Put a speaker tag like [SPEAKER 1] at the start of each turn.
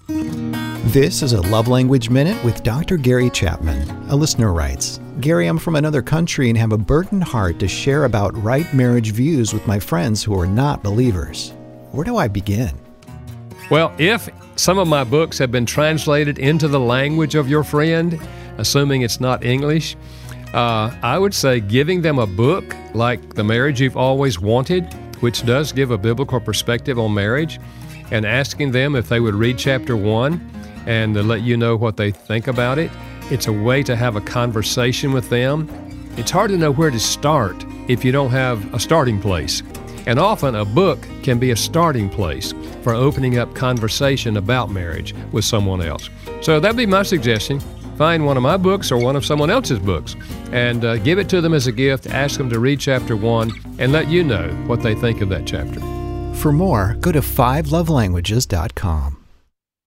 [SPEAKER 1] This is a Love Language Minute with Dr. Gary Chapman. A listener writes, Gary, I'm from another country and have a burdened heart to share about right marriage views with my friends who are not believers. Where do I begin?
[SPEAKER 2] Well, if some of my books have been translated into the language of your friend, assuming it's not English, I would say giving them a book like The Marriage You've Always Wanted, which does give a biblical perspective on marriage, and asking them if they would read chapter 1 and let you know what they think about it. It's a way to have a conversation with them. It's hard to know where to start if you don't have a starting place. And often a book can be a starting place for opening up conversation about marriage with someone else. So that'd be my suggestion. Find one of my books or one of someone else's books and give it to them as a gift. Ask them to read chapter 1 and let you know what they think of that chapter.
[SPEAKER 1] For more, go to 5lovelanguages.com.